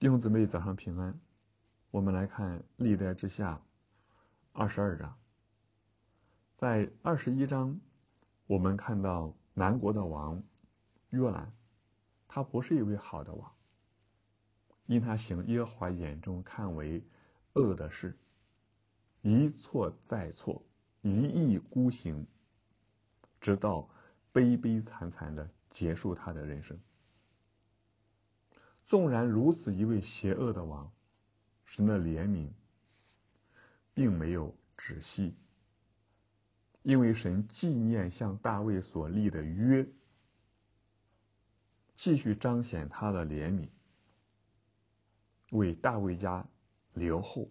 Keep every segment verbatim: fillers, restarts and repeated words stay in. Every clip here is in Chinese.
弟兄姊妹早上平安。我们来看历代志下二十二章。在二十一章，我们看到南国的王约兰，他不是一位好的王，因他行耶和华眼中看为恶的事，一错再错，一意孤行，直到悲悲惨惨的结束他的人生。纵然如此一位邪恶的王，神的怜悯并没有止息，因为神纪念向大卫所立的约，继续彰显他的怜悯，为大卫家留后。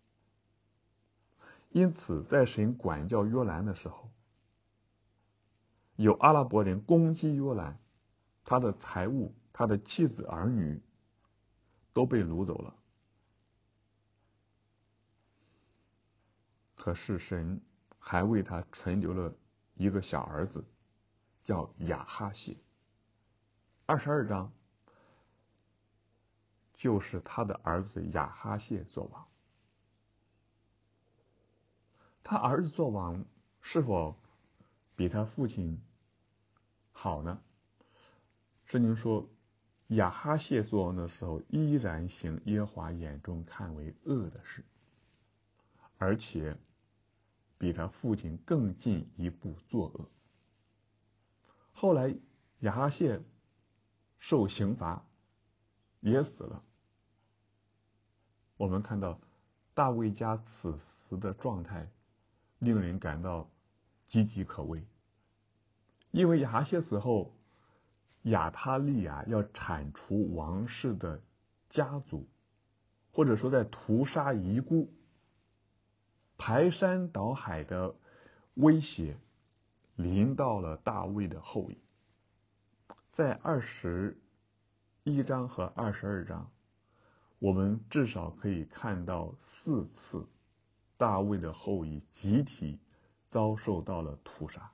因此在神管教约兰的时候，有阿拉伯人攻击约兰，他的财物、他的妻子儿女都被掳走了。可是神还为他存留了一个小儿子，叫亚哈谢。二十二章就是他的儿子亚哈谢做王。他儿子做王是否比他父亲好呢？圣经说亚哈谢做王的时候，依然行耶和华眼中看为恶的事，而且比他父亲更进一步作恶。后来亚哈谢受刑罚也死了。我们看到大卫家此时的状态令人感到岌岌可危，因为亚哈谢死后，亚他利亚要铲除王室的家族，或者说在屠杀遗孤，排山倒海的威胁临到了大卫的后裔。在二十一章和二十二章，我们至少可以看到四次大卫的后裔集体遭受到了屠杀。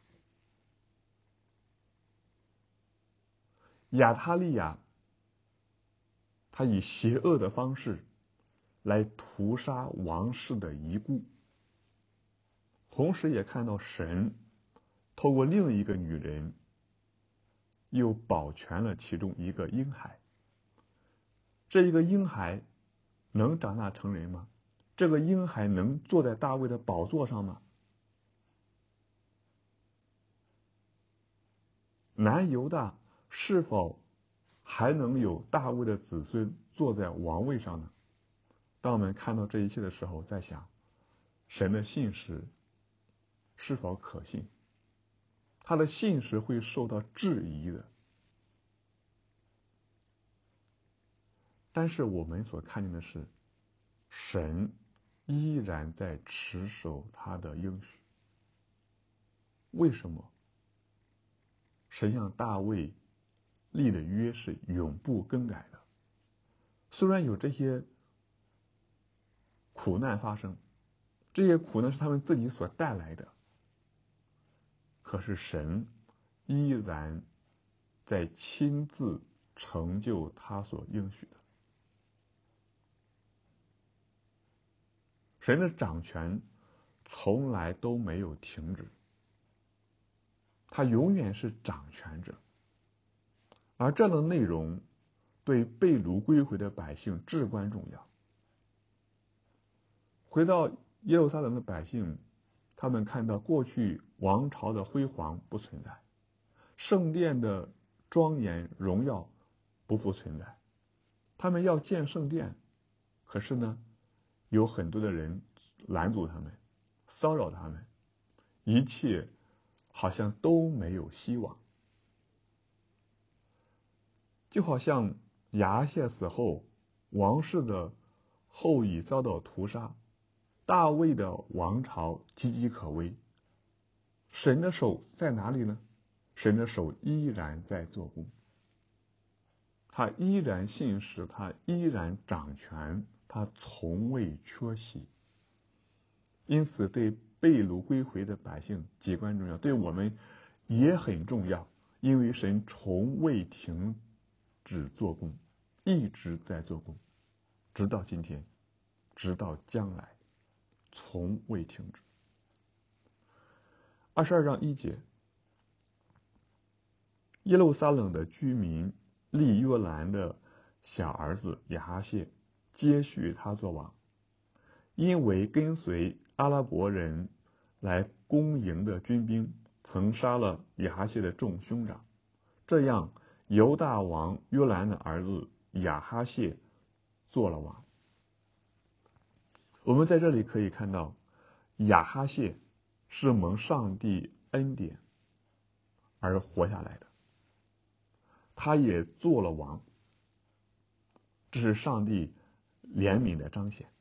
亚他利亚他以邪恶的方式来屠杀王室的遗孤，同时也看到神透过另一个女人又保全了其中一个婴孩。这一个婴孩能长大成人吗？这个婴孩能坐在大卫的宝座上吗？南犹大是否还能有大卫的子孙坐在王位上呢？当我们看到这一切的时候，在想神的信实是否可信？他的信实会受到质疑的。但是我们所看见的是，神依然在持守他的应许。为什么？神向大卫立的约是永不更改的。虽然有这些苦难发生，这些苦难是他们自己所带来的，可是神依然在亲自成就他所应许的。神的掌权从来都没有停止，他永远是掌权者。而这样的内容对被掳归回的百姓至关重要。回到耶路撒冷的百姓，他们看到过去王朝的辉煌不存在，圣殿的庄严荣耀不复存在。他们要建圣殿，可是呢，有很多的人拦阻他们，骚扰他们，一切好像都没有希望。就好像亚哈谢死后，王室的后裔遭到屠杀，大卫的王朝岌岌可危。神的手在哪里呢？神的手依然在做工，他依然信实，他依然掌权，他从未缺席。因此对被掳归回的百姓至关重要，对我们也很重要，因为神从未停止做工，一直在做工。 直到今天，直到将来，从未停止。二十二章一节，耶路撒冷的居民立约兰的小儿子亚哈谢接续他做王，因为跟随阿拉伯人来攻营的军兵曾杀了亚哈谢的众兄长，这样犹大王约兰的儿子亚哈谢做了王。我们在这里可以看到，亚哈谢是蒙上帝恩典而活下来的，他也做了王，这是上帝怜悯的彰显。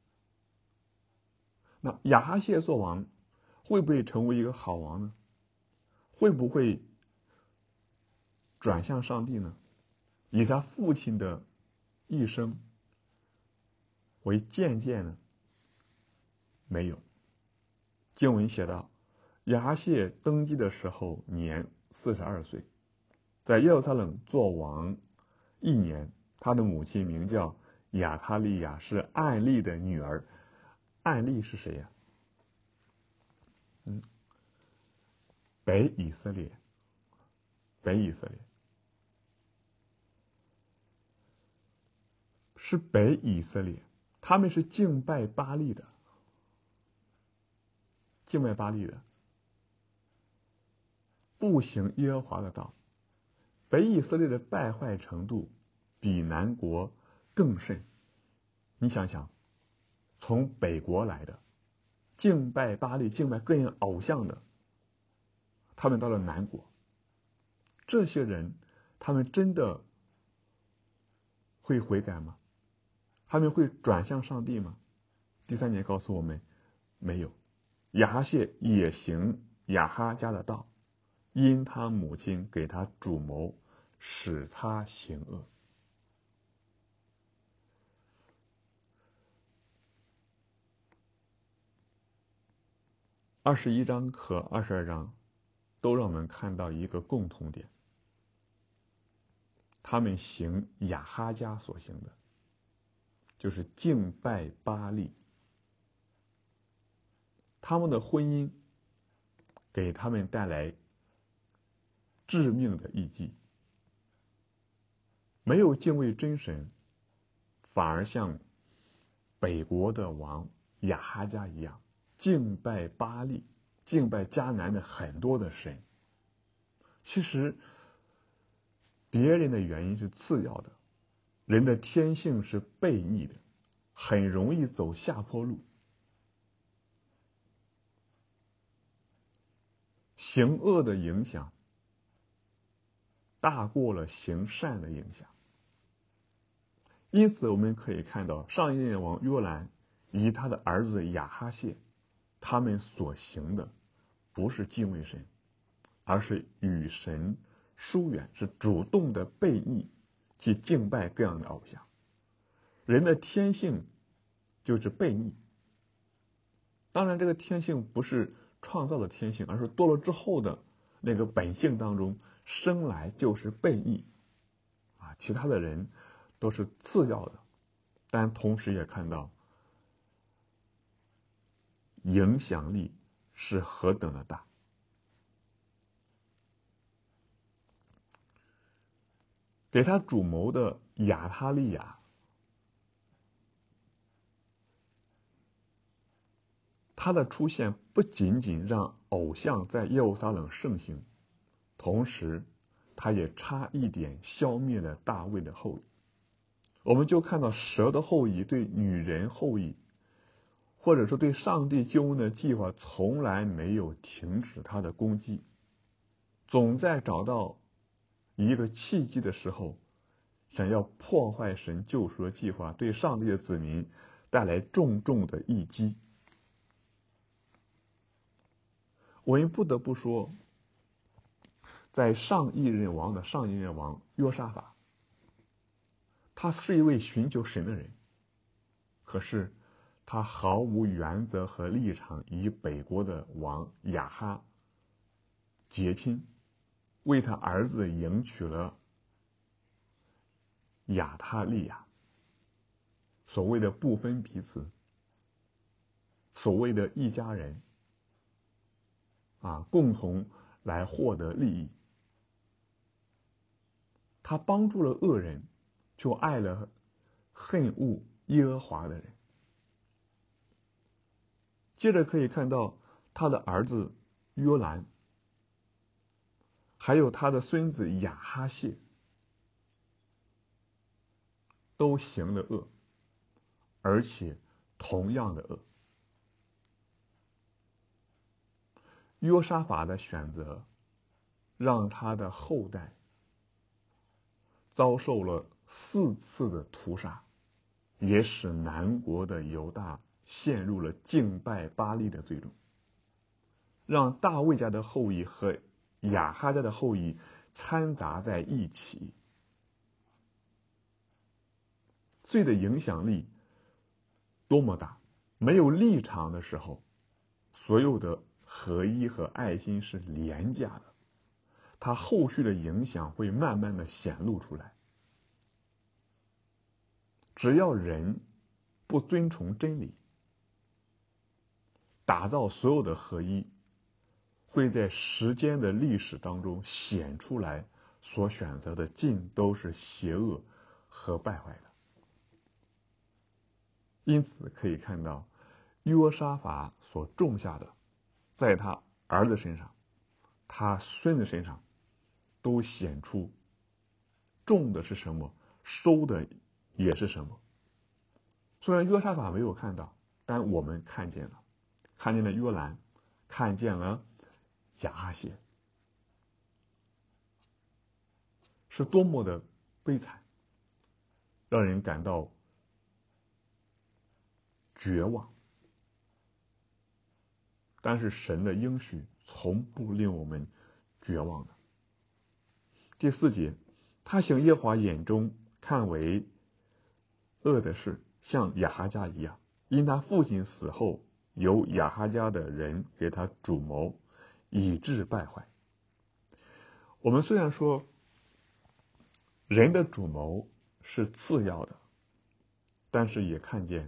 那亚哈谢做王会不会成为一个好王呢？会不会转向上帝呢？以他父亲的一生为借鉴呢？没有。经文写道，亚哈谢登基的时候年四十二岁，在耶路撒冷做王一年。他的母亲名叫亚他利亚，是暗利的女儿。暗利是谁呀？嗯，北以色列，北以色列是北以色列，他们是敬拜巴力的，敬拜巴力的，不行耶和华的道。北以色列的败坏程度比南国更甚。你想想，从北国来的敬拜巴力、敬拜各样偶像的，他们到了南国，这些人他们真的会悔改吗？他们会转向上帝吗？第三节告诉我们，没有。亚哈谢也行亚哈家的道，因他母亲给他主谋，使他行恶。二十一章和二十二章都让我们看到一个共同点，他们行亚哈家所行的，就是敬拜巴力。他们的婚姻给他们带来致命的一击，没有敬畏真神，反而像北国的王亚哈家一样，敬拜巴力，敬拜迦南的很多的神。其实别人的原因是次要的，人的天性是悖逆的，很容易走下坡路。行恶的影响大过了行善的影响。因此我们可以看到，上一任王约兰以及他的儿子亚哈谢，他们所行的不是敬畏神，而是与神疏远，是主动的悖逆，去敬拜各样的偶像。人的天性就是悖逆，当然这个天性不是创造的天性，而是堕落之后的那个本性当中生来就是悖逆啊，其他的人都是次要的，但同时也看到影响力是何等的大。给他主谋的亚他利亚，他的出现不仅仅让偶像在耶路撒冷盛行，同时他也差一点消灭了大卫的后裔。我们就看到蛇的后裔对女人后裔，或者说对上帝救恩的计划从来没有停止他的攻击，总在找到一个契机的时候，想要破坏神救赎的计划，对上帝的子民带来重重的一击。我们不得不说，在上一任王的上一任王约沙法，他是一位寻求神的人，可是他毫无原则和立场，与北国的王亚哈结亲，为他儿子迎娶了亚他利亚。 所谓的不分彼此，所谓的一家人啊，共同来获得利益。他帮助了恶人，就爱了恨恶耶和华的人。接着可以看到他的儿子约兰，还有他的孙子亚哈谢，都行了恶，而且同样的恶。约沙法的选择让他的后代遭受了四次的屠杀，也使南国的犹大陷入了敬拜巴力的罪中，让大卫家的后裔和亚哈家的后裔掺杂在一起。罪的影响力多么大！没有立场的时候，所有的合一和爱心是廉价的，它后续的影响会慢慢的显露出来。只要人不遵从真理，打造所有的合一，会在时间的历史当中显出来，所选择的尽都是邪恶和败坏的。因此可以看到，约沙法所种下的，在他儿子身上，他孙子身上，都显出种的是什么，收的也是什么。虽然约沙法没有看到，但我们看见了，看见了约兰，看见了亚哈谢，是多么的悲惨，让人感到绝望。但是神的应许从不令我们绝望的。第四节，他行耶和华眼中看为恶的事，像亚哈家一样，因他父亲死后，由亚哈家的人给他主谋，以致败坏。我们虽然说人的主谋是次要的，但是也看见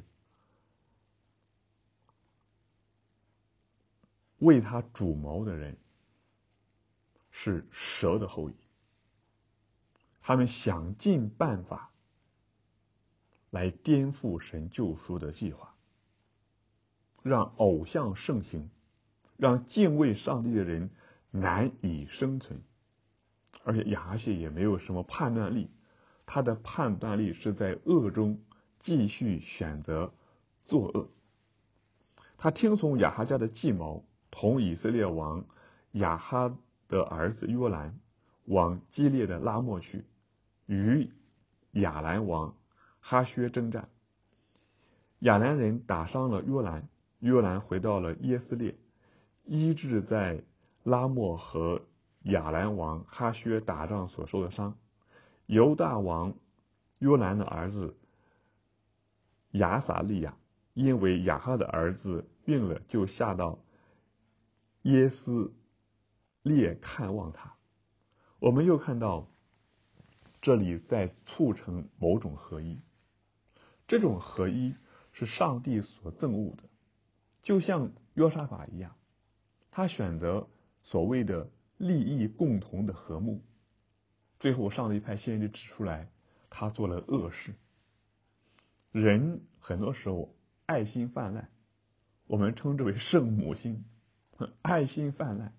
为他主谋的人是蛇的后裔，他们想尽办法来颠覆神救赎的计划，让偶像盛行，让敬畏上帝的人难以生存。而且亚哈谢也没有什么判断力，他的判断力是在恶中继续选择作恶。他听从亚哈家的计谋，同以色列王亚哈的儿子约兰往基列的拉末去，与亚兰王哈薛征战。亚兰人打伤了约兰，约兰回到了耶斯列，医治在拉末和亚兰王哈薛打仗所受的伤。犹大王约兰的儿子亚撒利亚因为亚哈的儿子病了，就下到耶斯列看望他。我们又看到这里在促成某种合一，这种合一是上帝所憎恶的，就像约沙法一样，他选择所谓的利益共同的和睦，最后上帝派先知指出来，他做了恶事。人很多时候爱心泛滥，我们称之为圣母心，爱心泛滥。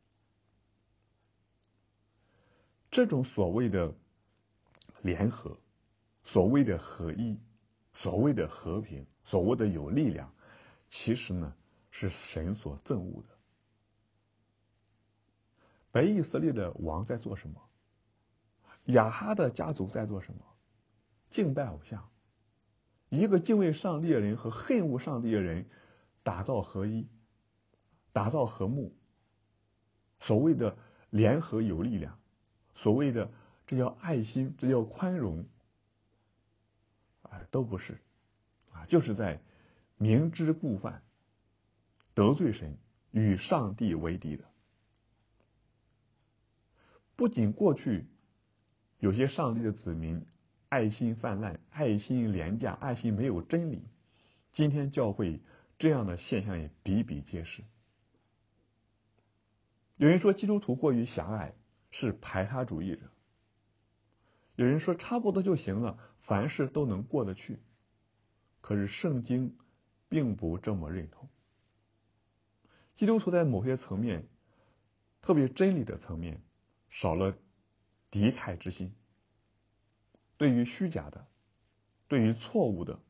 这种所谓的联合，所谓的合一，所谓的和平，所谓的有力量，其实呢是神所憎恶的。北以色列的王在做什么？亚哈的家族在做什么？敬拜偶像。一个敬畏上帝的人和恨恶上帝的人打造合一，打造和睦，所谓的联合有力量，所谓的这叫爱心，这叫宽容，啊，都不是，啊，就是在明知故犯，得罪神，与上帝为敌的。不仅过去有些上帝的子民爱心泛滥， 爱心廉价，爱心没有真理。今天教会这样的现象也比比皆是。有人说基督徒过于狭隘，是排他主义者；有人说差不多就行了，凡事都能过得去。可是圣经并不这么认同。基督徒在某些层面，特别真理的层面，少了敌忾之心。对于虚假的，对于错误的，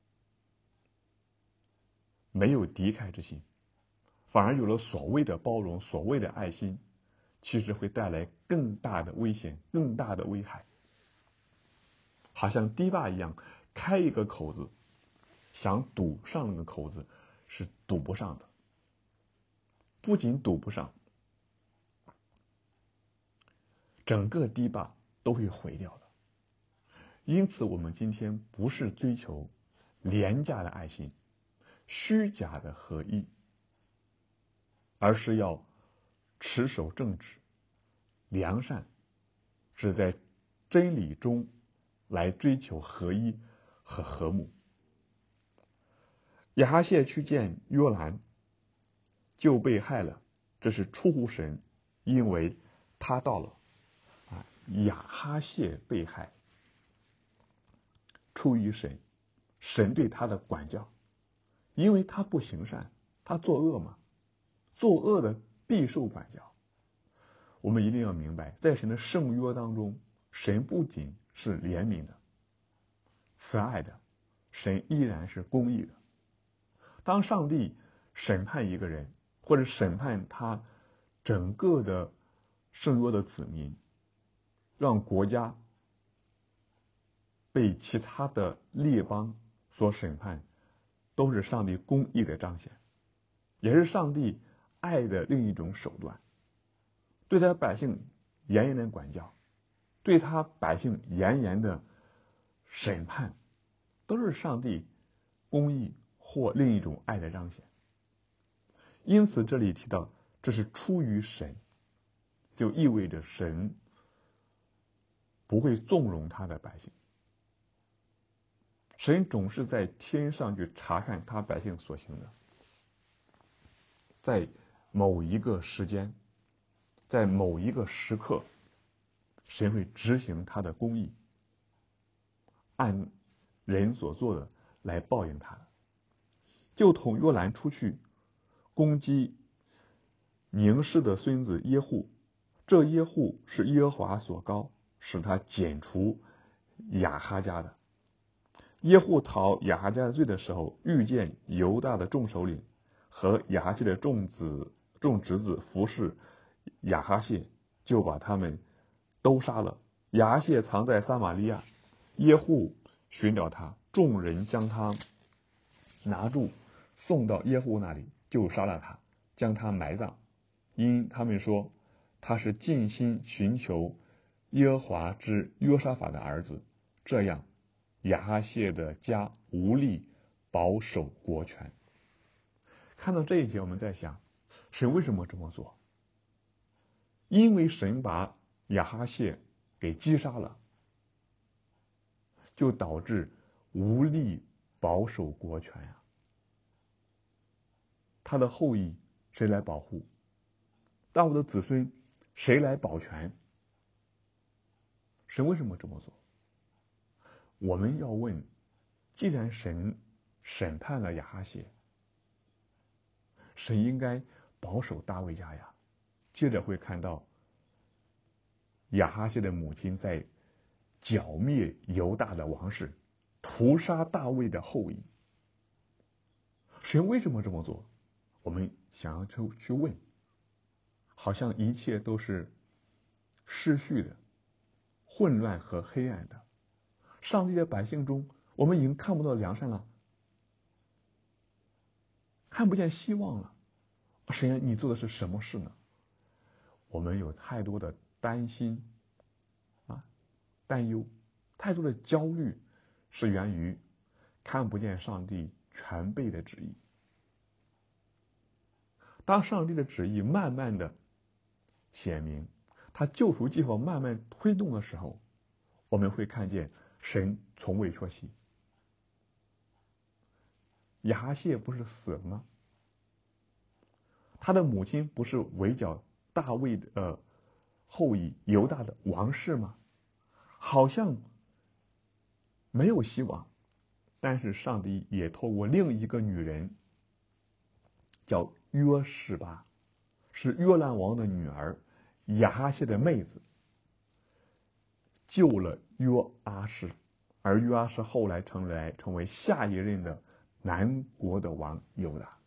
没有敌忾之心，反而有了所谓的包容，所谓的爱心，其实会带来更大的危险，更大的危害。好像堤坝一样，开一个口子，想堵上那个口子是堵不上的。不仅堵不上，整个堤坝都会毁掉的。因此我们今天不是追求廉价的爱心，虚假的合一，而是要持守正直、良善，只在真理中来追求合一和和睦。亚哈谢去见约兰，就被害了，这是出乎神，因为他到了。啊，亚哈谢被害，出于神，神对他的管教，因为他不行善，他作恶嘛，作恶的必受管教。我们一定要明白，在神的圣约当中，神不仅是怜悯的、慈爱的，神依然是公义的。当上帝审判一个人，或者审判他整个的圣约的子民，让国家被其他的列邦所审判，都是上帝公义的彰显，也是上帝爱的另一种手段。对他百姓严严的管教，对他百姓严严的审判，都是上帝公义或另一种爱的彰显。因此这里提到这是出于神，就意味着神不会纵容他的百姓。神总是在天上去查看他百姓所行的，在某一个时间，在某一个时刻，神会执行他的公义，按人所做的来报应他。就同约兰出去攻击宁氏的孙子耶户，这耶户是耶和华所膏，使他剪除亚哈家的。耶户讨亚哈家的罪的时候，遇见犹大的众首领和亚哈谢的众子众侄子服侍亚哈谢，就把他们都杀了。亚哈谢藏在撒玛利亚，耶户寻找他，众人将他拿住，送到耶户那里，就杀了他，将他埋葬。因他们说他是尽心寻求耶和华之约沙法的儿子，这样亚哈谢的家无力保守国权。看到这一节，我们在想，神为什么这么做？因为神把亚哈谢给击杀了，就导致无力保守国权呀、啊。他的后裔谁来保护？大卫的子孙谁来保全？神为什么这么做？我们要问，既然神审判了亚哈谢，神应该保守大卫家呀。接着会看到亚哈谢的母亲在剿灭犹大的王室，屠杀大卫的后裔。神为什么这么做？我们想要去去问，好像一切都是失序的、混乱和黑暗的。上帝的百姓中，我们已经看不到良善了，看不见希望了。神，你做的是什么事呢？我们有太多的担心啊、担忧，太多的焦虑，是源于看不见上帝全备的旨意。当上帝的旨意慢慢的显明，他救赎计划慢慢推动的时候，我们会看见神从未缺席。亚哈谢不是死了吗？他的母亲不是围剿大卫的呃后裔犹大的王室吗？好像没有希望，但是上帝也透过另一个女人，叫约示巴，是约兰王的女儿，亚哈谢的妹子，救了约阿施，而约阿施后来成来成为下一任的南国的王犹大。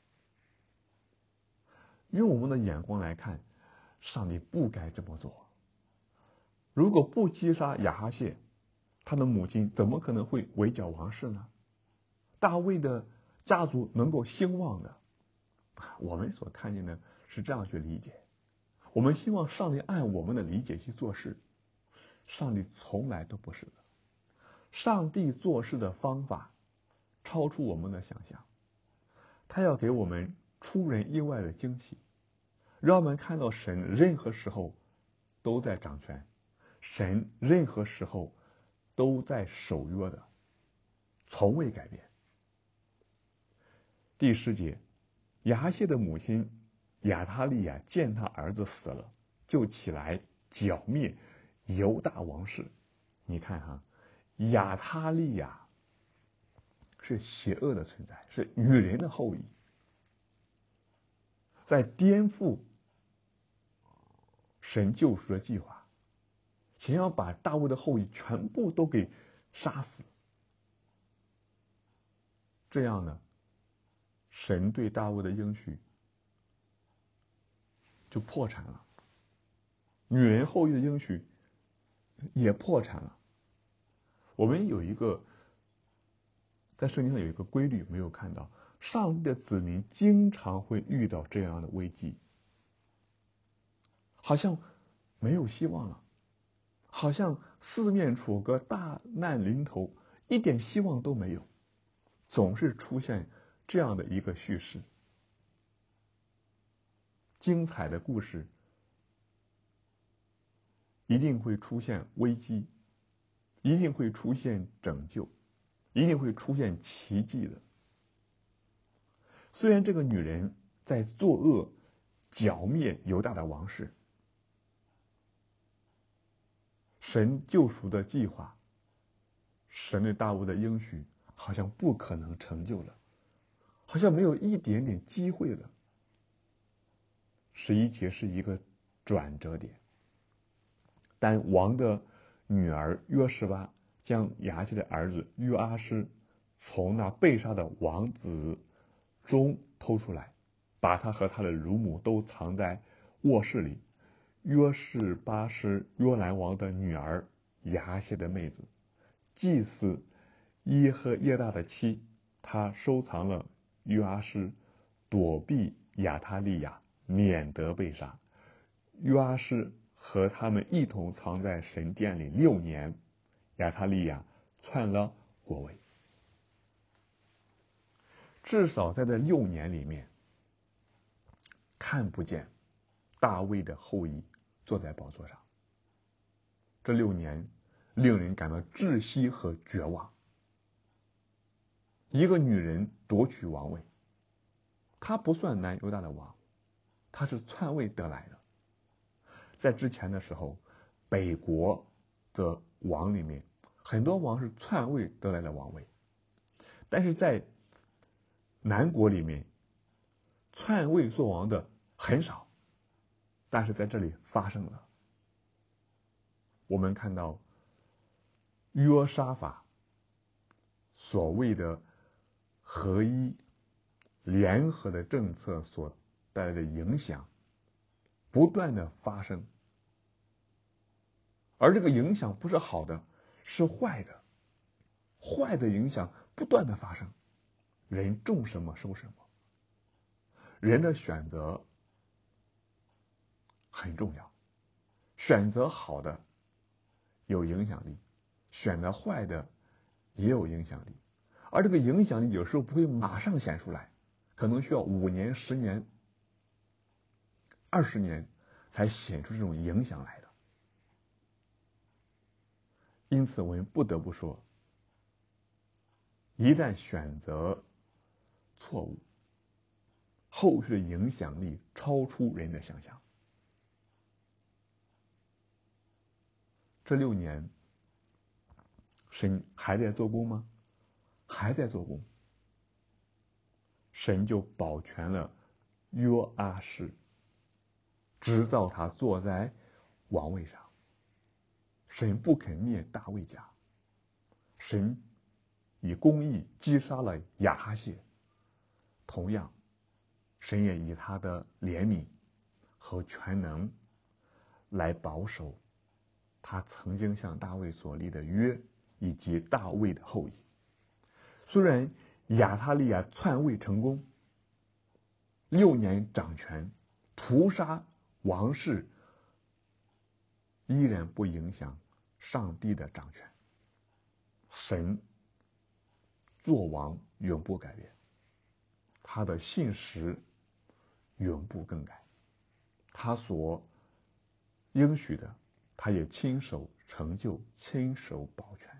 用我们的眼光来看，上帝不该这么做。如果不击杀亚哈谢，他的母亲怎么可能会围剿王室呢？大卫的家族能够兴旺的，我们所看见的是这样去理解。我们希望上帝按我们的理解去做事，上帝从来都不是的。上帝做事的方法超出我们的想象，他要给我们出人意外的惊喜，让我们看到神任何时候都在掌权，神任何时候都在守约的，从未改变。第十节，亚哈谢的母亲亚他利亚见他儿子死了，就起来剿灭犹大王室。你看哈，亚他利亚是邪恶的存在，是女人的后裔，在颠覆神救赎的计划，想要把大卫的后裔全部都给杀死。这样呢，神对大卫的应许就破产了，女人后裔的应许也破产了。我们有一个在圣经上有一个规律没有看到，上帝的子民经常会遇到这样的危机，好像没有希望了，好像四面楚歌，大难临头，一点希望都没有，总是出现这样的一个叙事。精彩的故事一定会出现危机，一定会出现拯救，一定会出现奇迹的。虽然这个女人在作恶，剿灭犹大的王室，神救赎的计划，神对大卫的应许好像不可能成就了，好像没有一点点机会了。十一节是一个转折点，但王的女儿约示巴将亚哈谢的儿子约阿施从那被杀的王子中偷出来，把他和他的乳母都藏在卧室里。约示巴是约兰王的女儿亚哈谢的妹子，祭司耶和耶大的妻，她收藏了约阿施，躲避亚他利亚，免得被杀。约阿施和他们一同藏在神殿里六年，亚他利亚篡了国位。至少在这六年里面，看不见大卫的后裔坐在宝座上。这六年令人感到窒息和绝望。一个女人夺取王位，她不算南犹大的王，她是篡位得来的。在之前的时候，北国的王里面，很多王是篡位得来的王位，但是在南国里面，篡位做王的很少，但是在这里发生了。我们看到约沙法所谓的合一联合的政策所带来的影响不断的发生，而这个影响不是好的，是坏的，坏的影响不断的发生。人种什么收什么，人的选择很重要，选择好的有影响力，选择坏的也有影响力，而这个影响力有时候不会马上显出来，可能需要五年、十年、二十年才显出这种影响来的。 因此我们不得不说，一旦选择错误，后续的影响力超出人的想象。这六年，神还在做工吗？还在做工。神就保全了约阿施，直到他坐在王位上。神不肯灭大卫家，神以公义击杀了亚哈谢。同样，神也以他的怜悯和全能来保守他曾经向大卫所立的约以及大卫的后裔。虽然亚他利亚篡位成功，六年掌权，屠杀王室，依然不影响上帝的掌权。神作王永不改变，他的信实永不更改，他所应许的，他也亲手成就，亲手保全。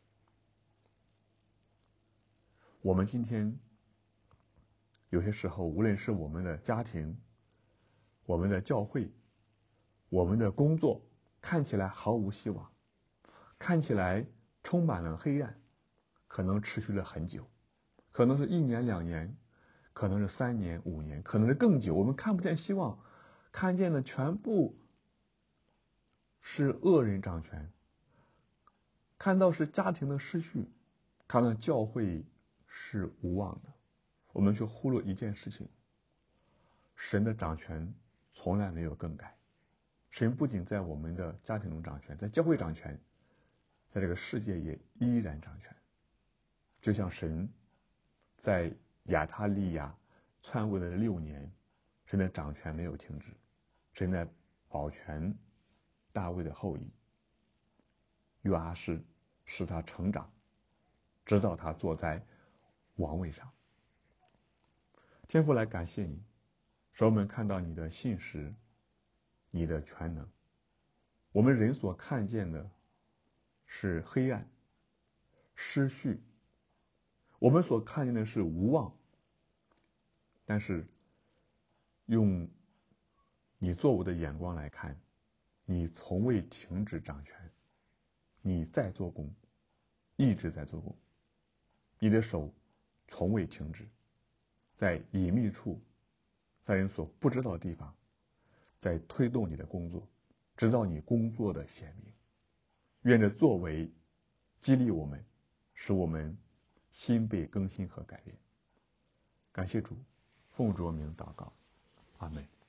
我们今天有些时候，无论是我们的家庭、我们的教会、我们的工作，看起来毫无希望，看起来充满了黑暗，可能持续了很久，可能是一年两年，可能是三年五年，可能是更久，我们看不见希望，看见的全部是恶人掌权，看到是家庭的失序，看到教会是无望的，我们却忽略一件事情：神的掌权从来没有更改。神不仅在我们的家庭中掌权，在教会掌权，在这个世界也依然掌权。就像神在亚他利亚篡位的六年，神的掌权没有停止，神在保全大卫的后裔约阿施，使他成长，直到他坐在王位上。天父来感谢你，使我们看到你的信实，你的全能。我们人所看见的是黑暗、失序，我们所看见的是无望，但是用你作我的眼光来看，你从未停止掌权，你在做工，一直在做工，你的手从未停止，在隐秘处，在人所不知道的地方，在推动你的工作，直到你工作的显明。愿这作为激励我们，使我们心被更新和改变。感谢主，奉主名祷告，阿们。